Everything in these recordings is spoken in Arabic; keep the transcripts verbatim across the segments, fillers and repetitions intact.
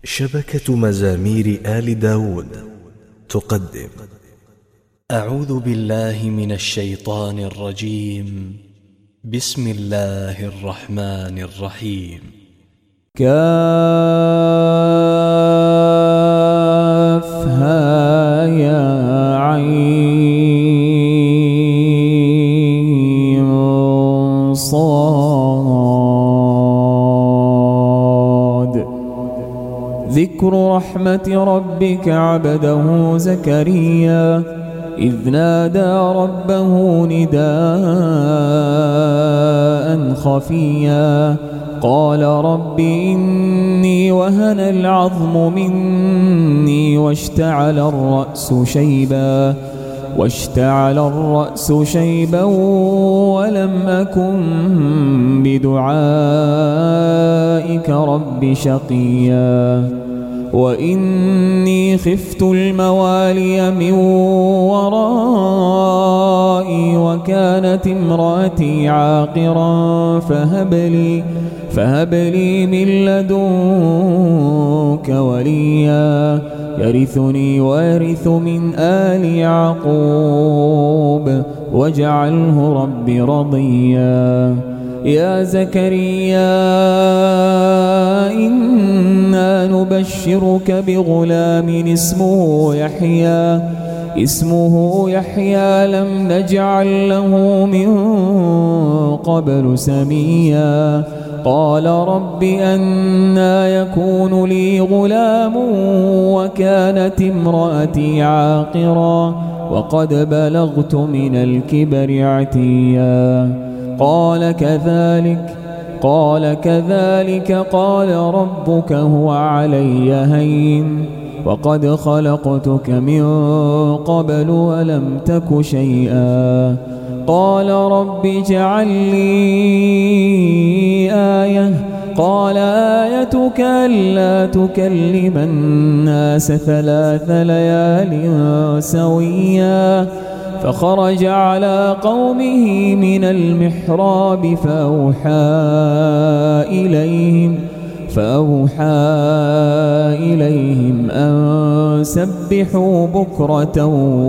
شبكة مزامير آل داود تقدم. أعوذ بالله من الشيطان الرجيم. بسم الله الرحمن الرحيم. كافها يا عين صاد. ذكر رحمة ربك عبده زكريا إذ نادى ربه نداء خفيا قال رب إني وهن العظم مني واشتعل الرأس شيبا واشتعل الرأس شيبا ولم أكن بدعائك رب شقيا وإني خفت الموالي من ورائي وكانت امرأتي عاقرا فهب لي فهب لي من لدنك وليا يرثني ويرث من آل يعقوب واجعله رب رضيا. يا زكريا إنا نبشرك بغلام اسمه يحيى اسمه يحيى لم نجعل له من قبل سميا قال رب أنى يكون لي غلام وكانت امرأتي عاقرا وقد بلغت من الكبر عتيا قال كذلك قال كذلك قال ربك هو علي هين وقد خلقتك من قبل ولم تك شيئا قال رب اجعل لي آية قال آيتك ألا تكلم الناس ثلاث ليال سويا فخرج على قومه من المحراب فأوحى إليهم فأوحى إليهم أن سبحوا بكرة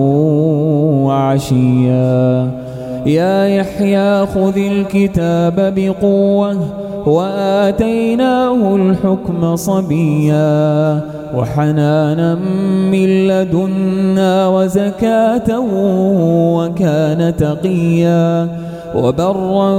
وعشيا يا يحيى خذ الكتاب بقوة وآتيناه الحكم صبيا وحنانا من لدنا وزكاة وكان تقيا وبرا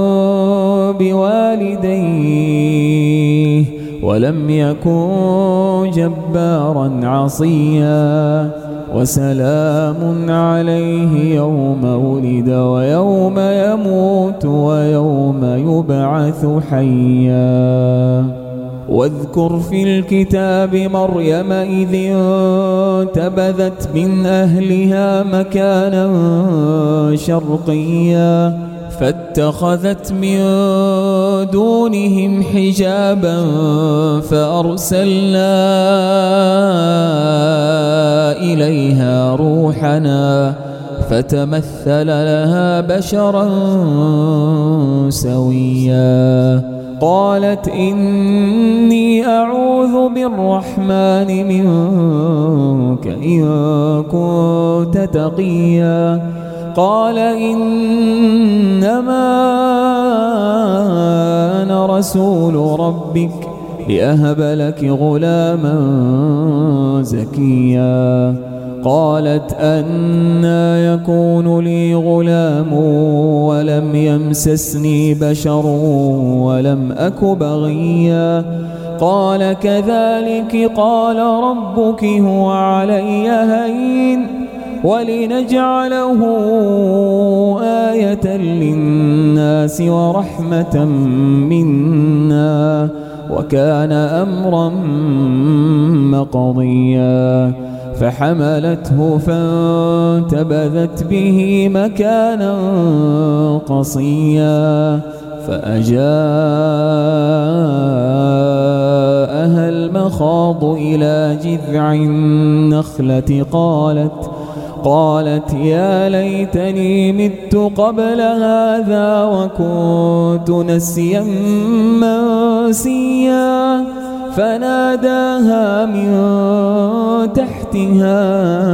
بوالديه ولم يكن جبارا عصيا وسلام عليه يوم ولد ويوم يموت ويوم يبعث حيا. واذكر في الكتاب مريم إذ انتبذت من أهلها مكانا شرقيا فاتخذت من دونهم حجابا فأرسلنا إليها روحنا فتمثل لها بشرا سويا قالت إني أعوذ بالرحمن منك إن كنت تقيا قال إنما أنا رسول ربك لأهب لك غلاما زكيا قالت أنى يكون لي غلام ولم يمسسني بشر ولم أك بغيا قال كذلك قال ربك هو علي هين ولنجعله آية للناس ورحمة منا وكان أمرا مقضيا فحملته فانتبذت به مكانا قصيا فأجاءها المخاض إلى جذع النخلة قالت قالت يا ليتني مت قبل هذا وكنت نسيا منسيا فناداها من تحتها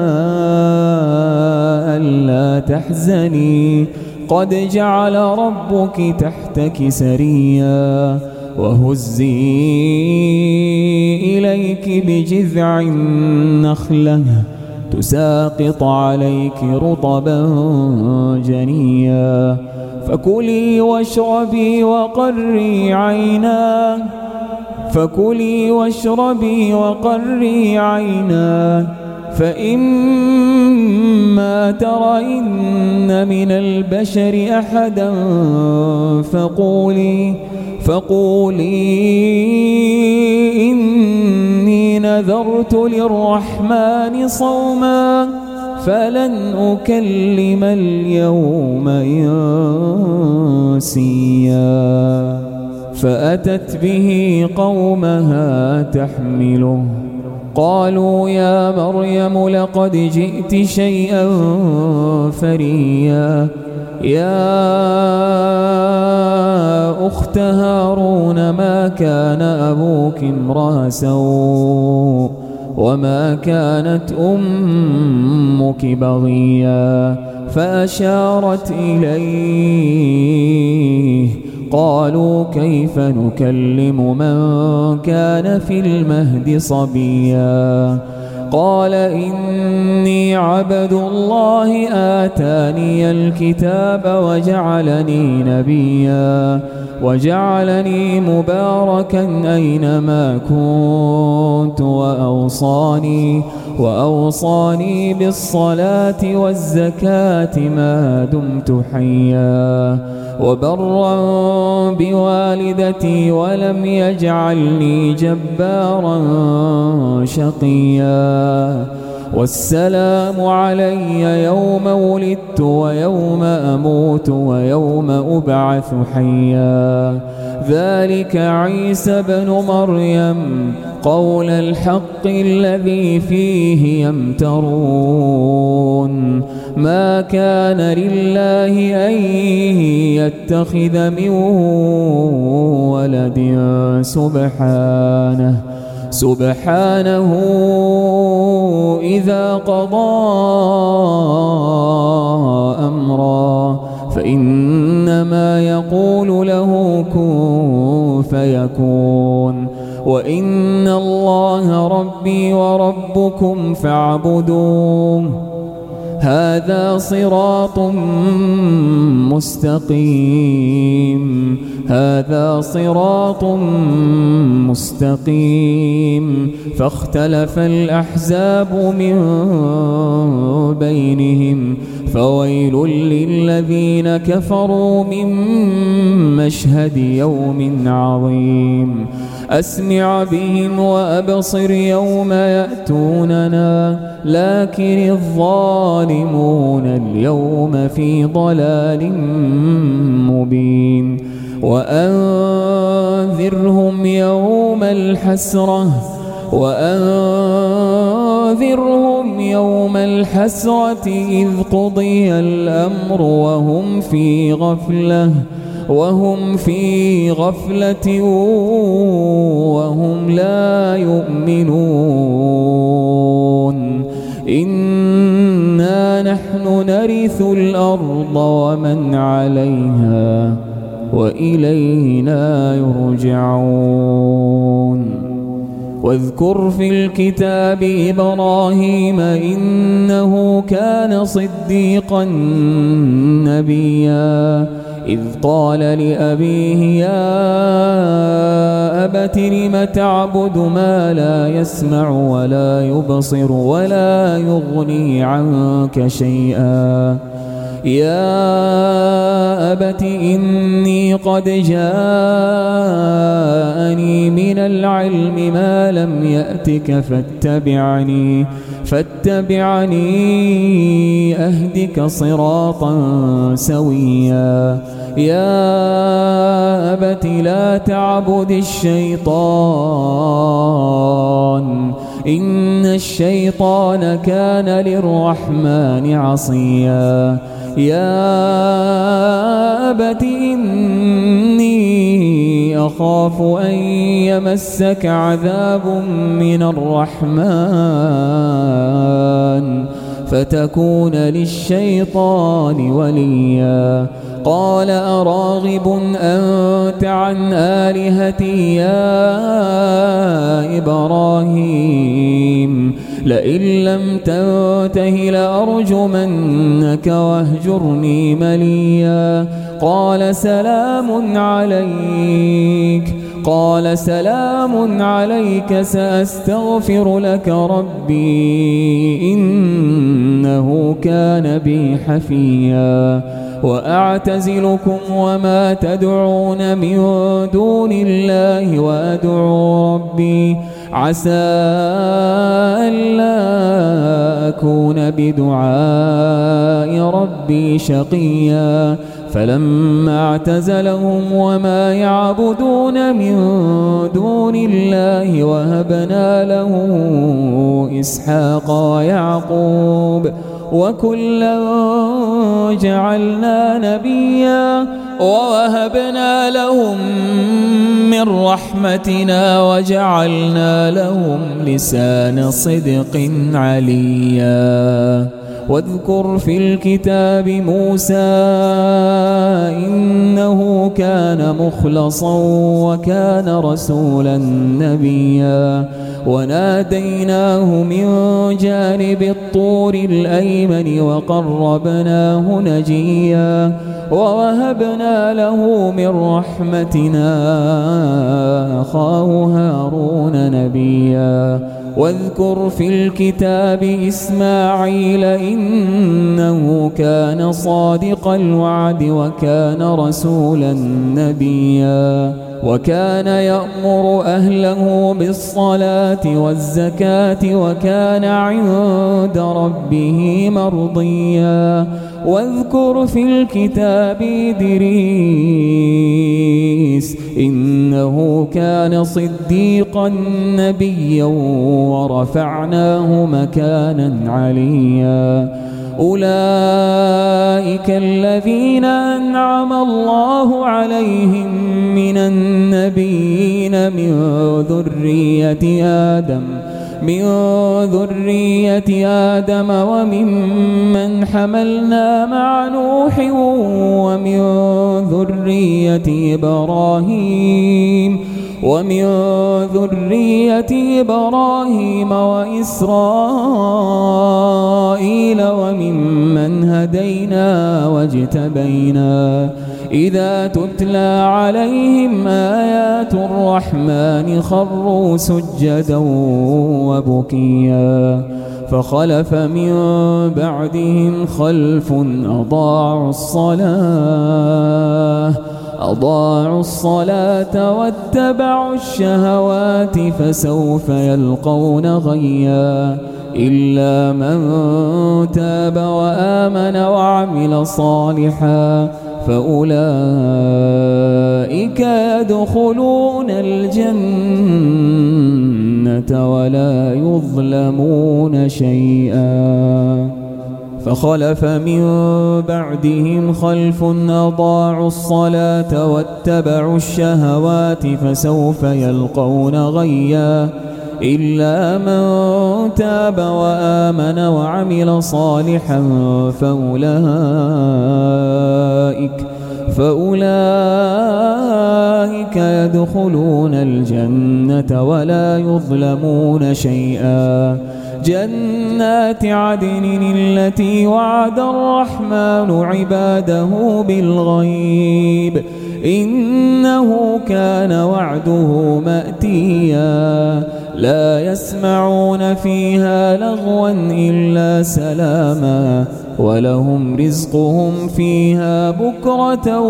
ألا تحزني قد جعل ربك تحتك سريا وهزي إليك بجذع النخلة تساقط عليك رطبا جنيا فكلي واشربي وقري عينا فكلي واشربي وقري عينا فإما ترين من البشر أحدا فقولي فقولي إني نذرت للرحمن صوما فلن أكلم اليوم إنسيا فأتت به قومها تحمله قالوا يا مريم لقد جئت شيئا فريا يا أخت هارون ما كان أبوك امرأ سوء وما كانت أمك بغيا فأشارت إليه قالوا كيف نكلم من كان في المهد صبيا قال إني عبد الله آتاني الكتاب وجعلني نبيا وجعلني مباركا أينما كنت وأوصاني وأوصاني بالصلاة والزكاة ما دمت حيا وبرا بوالدتي ولم يجعلني جبارا شقيا والسلام علي يوم ولدت ويوم أموت ويوم أبعث حيا ذلك عيسى بن مريم قول الحق الذي فيه يمترون ما كان لله أن يتخذ من ولد سبحانه سبحانه إذا قضى أمرا فإنما يقول له كن فيكون وإن الله ربي وربكم فاعبدوه هذا صراط مستقيم هذا صراط مستقيم فاختلف الأحزاب من بينهم فويل للذين كفروا من مشهد يوم عظيم أسمع بهم وأبصر يوم يأتوننا لكن الظالمون اليوم في ضلال مبين وأنذرهم يوم الحسرة وأنذرهم يوم الحسرة إذ قضي الأمر وهم في غفلة وهم في غفلة وهم لا يؤمنون إنا نحن نرث الأرض ومن عليها وإلينا يرجعون واذكر في الكتاب إبراهيم إنه كان صديقا نبيا إذ قال لأبيه يا أبت لم تعبد ما لا يسمع ولا يبصر ولا يغني عنك شيئا يا أبت إني قد جاءني من العلم ما لم يأتك فاتبعني فاتبعني أهدك صراطا سويا يا أبت لا تعبد الشيطان إن الشيطان كان للرحمن عصيا يا أبت إني أخاف أن يمسك عذاب من الرحمن فتكون للشيطان وليا قال أراغب أنت عن آلهتي يا إبراهيم لئن لم تنته لأرجمنك واهجرني مليا قال سلام عليك قال سلام عليك سأستغفر لك ربي إنه كان بي حفيا وأعتزلكم وما تدعون من دون الله وأدعو ربي عسى ألا أكون بدعاء ربي شقيا فلما اعتزلهم وما يعبدون من دون الله وهبنا له إسحاق ويعقوب وكلا جعلنا نبيا ووهبنا لهم من رحمتنا وجعلنا لهم لسان صدق عليا واذكر في الكتاب موسى إنه كان مخلصا وكان رسولا نبيا وناديناه من جانب الطور الأيمن وقربناه نجيا ووهبنا له من رحمتنا أخاه هارون نبيا واذكر في الكتاب إسماعيل إنه كان صادق الوعد وكان رسولا نبيا وكان يأمر أهله بالصلاة والزكاة وكان عند ربه مرضيا واذكر في الكتاب إدريس إنه كان صديقا نبيا ورفعناه مكانا عليا أولئك الذين أنعم الله عليهم من النبيين من ذرية آدم من ذرية آدم وممن حملنا مع نوح ومن ذرية إبراهيم ومن ذرية إبراهيم وإسرائيل وممن هدينا واجتبينا إذا تتلى عليهم آيات الرحمن خروا سجدا وبكيا فخلف من بعدهم خلف أضاعوا الصلاة أضاعوا الصلاة واتبعوا الشهوات فسوف يلقون غيا إلا من تاب وآمن وعمل صالحا فأولئك يدخلون الجنة ولا يظلمون شيئا فخلف من بعدهم خلف أضاعوا الصلاة واتبعوا الشهوات فسوف يلقون غيا إلا من تاب وآمن وعمل صالحا فأولئك فأولئك يدخلون الجنة ولا يظلمون شيئا جنات عدن التي وعد الرحمن عباده بالغيب إنه كان وعده مأتيا لا يسمعون فيها لغوا إلا سلاما ولهم رزقهم فيها بكرة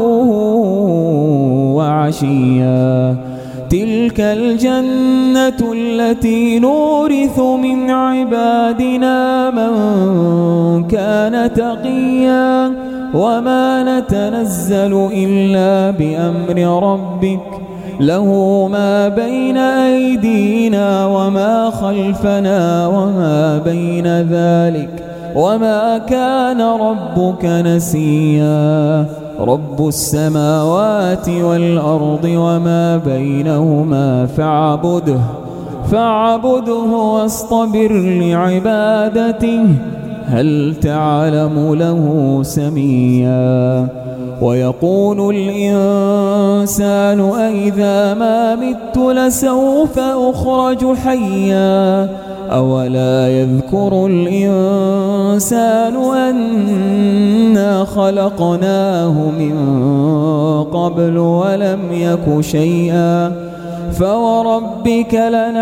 وعشيا تلك الجنة التي نورث من عبادنا من كان تقيا وما نتنزل إلا بأمر ربك له ما بين أيدينا وما خلفنا وما بين ذلك وما كان ربك نسيا رب السماوات والأرض وما بينهما فاعبده فاعبده واصطبر لعبادته هل تعلم له سميا ويقول الإنسان أإذا ما مت لسوف أخرج حيا أولا يذكر الإنسان أنا خلقناه من قبل ولم يك شيئا فوربك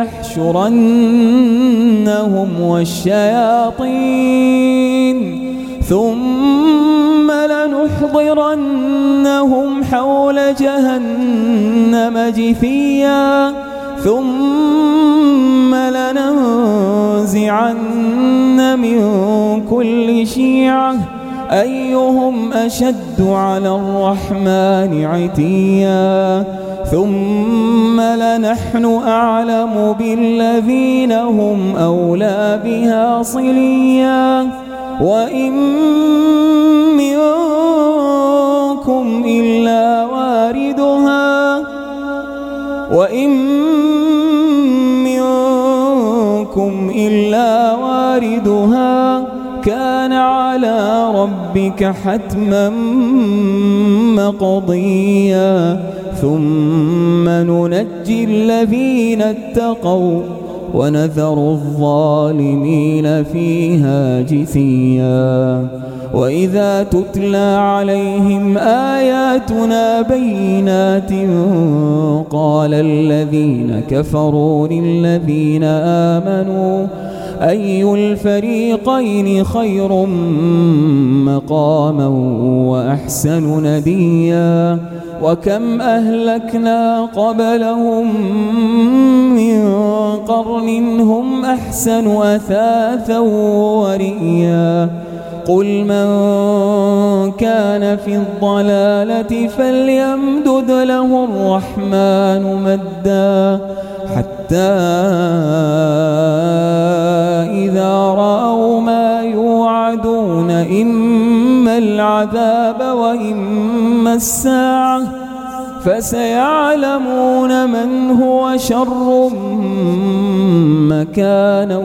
لنحشرنهم والشياطين ثم لنحضرنهم حول جهنم جثيا ثم لننزعن من كل شيعة أيهم أشد على الرحمن عتيا ثم لنحن أعلم بالذين هم أولى بها صليا وإن منكم إلا واردها وإن منكم إلا واردها كان على ربك حتما مقضيا ثم ننجي الذين اتقوا ونذر الظالمين فيها جثيا وإذا تتلى عليهم آياتنا بينات قال الذين كفروا للذين آمنوا أي الفريقين خير مقاما وأحسن نديا وكم أهلكنا قبلهم من قرن هم أحسن أثاثا ورئيا قل من كان في الضلالة فليمدد له الرحمن مدا حتى إذا رأوا ما يوعدون إما العذاب وإما الساعة فسيعلمون من هو شر مكانا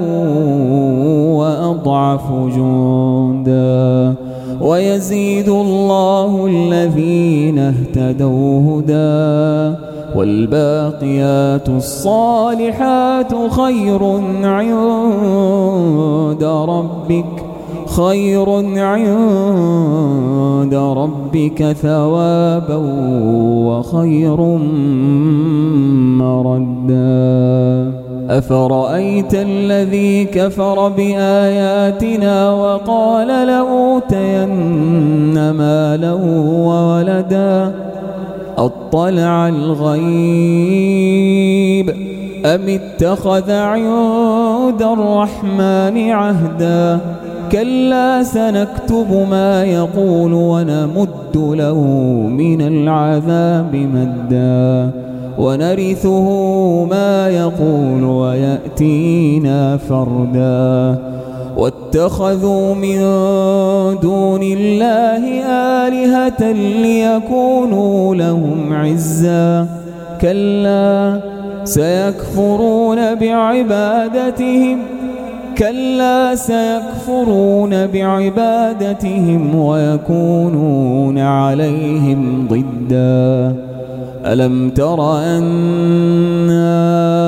وأضعف جندا ويزيد الله الذين اهتدوا هدى والباقيات الصالحات خير عند ربك خير عند ربك ثوابا وخير مردا أفرأيت الذي كفر بآياتنا وقال لأوتين مالا وولدا أطلع الغيب أم اتخذ عند الرحمن عهدا كلا سنكتب ما يقول ونمد له من العذاب مدا ونرثه ما يقول ويأتينا فردا واتخذوا من دون الله آلهة ليكونوا لهم عزا كلا سيكفرون بعبادتهم كلا سيكفرون بعبادتهم ويكونون عليهم ضدا ألم تر أنا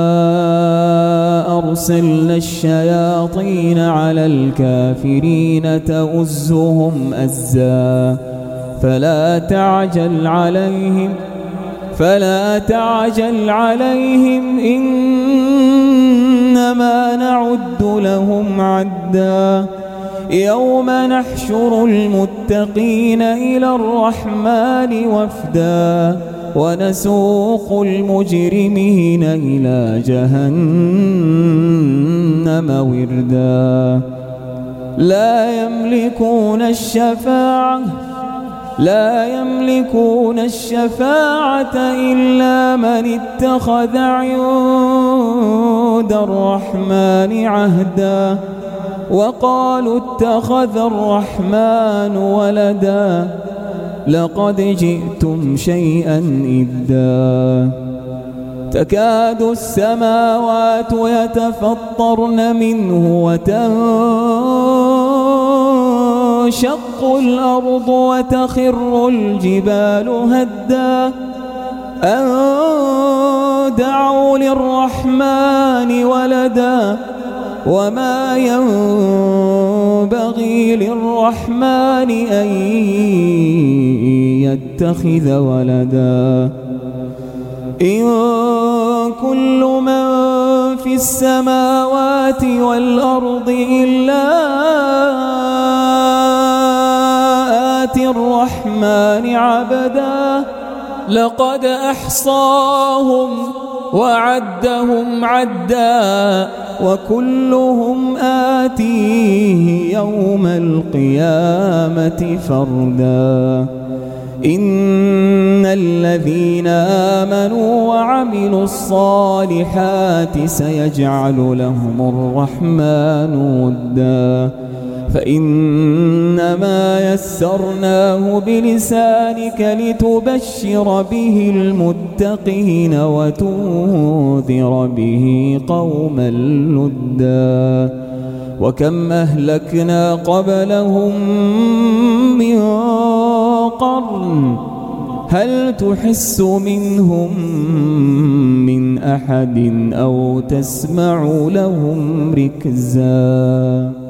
أرسلنا الشياطين على الكافرين تؤزهم أزا فلا تعجل عليهم فلا تعجل عليهم إنما نعد لهم عدا يوم نحشر المتقين إلى الرحمن وفدا ونسوق المجرمين إلى جهنم وردا لا يملكون الشفاعة لا يملكون الشفاعة إلا من اتخذ عند الرحمن عهدا وقالوا اتخذ الرحمن ولدا لقد جئتم شيئا إدا تكاد السماوات يتفطرن منه وتنشق الأرض وتخر الجبال هدا أن دعوا للرحمن ولدا وما ينبغي للرحمن أن يتخذ ولدا إن كل من في السماوات والأرض إلا آتي الرحمن عبدا لقد أحصاهم وعدهم عدا وكلهم آتيه يوم القيامة فردا إن الذين آمنوا وعملوا الصالحات سيجعل لهم الرحمن ودا فإنما يسرناه بلسانك لتبشر به المتقين وتنذر به قوما لدا وكم أهلكنا قبلهم من قرن هل تحس منهم من أحد أو تسمع لهم ركزا.